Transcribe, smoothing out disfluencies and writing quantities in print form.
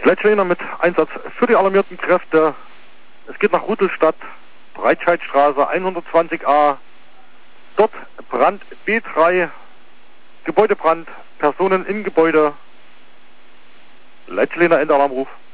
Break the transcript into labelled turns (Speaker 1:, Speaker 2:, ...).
Speaker 1: Leitschläner mit Einsatz für die alarmierten Kräfte. Es geht nach Rüttelstadt, Breitscheidstraße 120a. Dort Brand B3, Gebäudebrand, Personen im Gebäude. Leitschläner, Ende Alarmruf.